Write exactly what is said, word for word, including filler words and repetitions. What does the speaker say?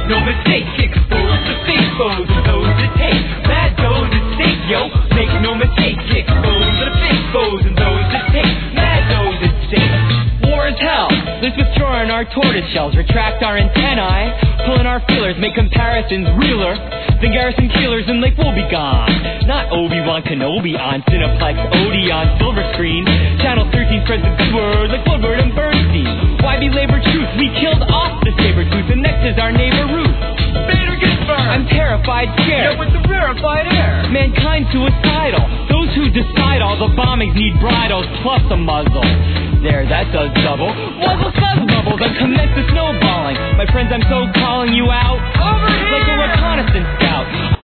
no mistake, expose the fake foes and those that take mad dough at stake, yo. Make no mistake, expose the fake foes and those that take mad dough at stake. War is hell. Let's withdraw in our tortoise shells, retract our antennae, pull in our feelers, make comparisons realer than Garrison Keillor's in Lake Wobegon. Not Obi-Wan Kenobi on Cineplex, Odeon, silver screen. Channel thirteen spreads the good word like Woodward and Bernstein. Why be labor truth? We killed off the saber tooth, and next is our neighbor Ruth. Vader gets burned. I'm terrified, scared. Yeah, with the rarefied air. Mankind suicidal. Those who decide all the bombings need bridles plus a muzzle. There, that does double. Muzzle fuzz bubble, then commence the snowballing. My friends, I'm so calling you out. Over here! Like a reconnaissance scout.